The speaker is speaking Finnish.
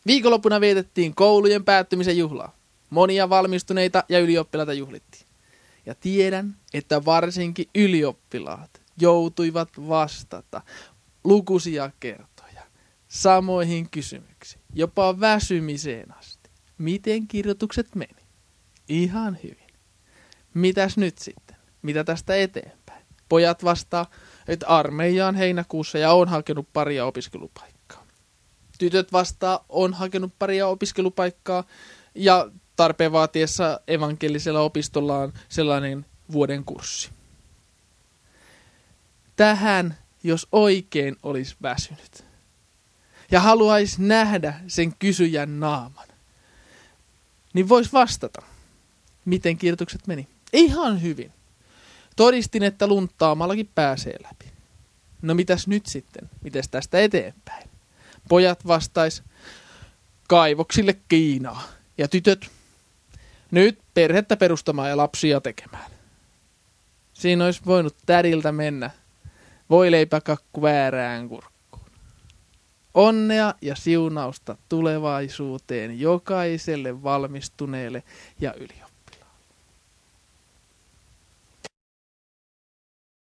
Viikonloppuna vietettiin koulujen päättymisen juhlaa. Monia valmistuneita ja ylioppilaita juhlittiin. Ja tiedän, että varsinkin ylioppilaat joutuivat vastata lukuisia kertoja samoihin kysymyksiin, jopa väsymiseen asti. Miten kirjoitukset meni? Ihan hyvin. Mitäs nyt sitten? Mitä tästä eteenpäin? Pojat vastaa, että armeijaan heinäkuussa ja on hakenut paria opiskelupaikkaa. Tytöt vastaa, on hakenut paria opiskelupaikkaa ja tarpeen vaatiessa evankelisella opistolla on sellainen vuoden kurssi. Tähän, jos oikein olisi väsynyt ja haluaisi nähdä sen kysyjän naaman, niin voisi vastata, miten kirjoitukset meni. Ihan hyvin. Todistin, että lunttaamallakin pääsee läpi. No mitäs nyt sitten? Mites tästä eteenpäin? Pojat vastais kaivoksille Kiinaa ja tytöt nyt perhettä perustamaan ja lapsia tekemään. Siinä olisi voinut tädiltä mennä voileipäkakku väärään kurkkuun. Onnea ja siunausta tulevaisuuteen jokaiselle valmistuneelle ja yliopistolle.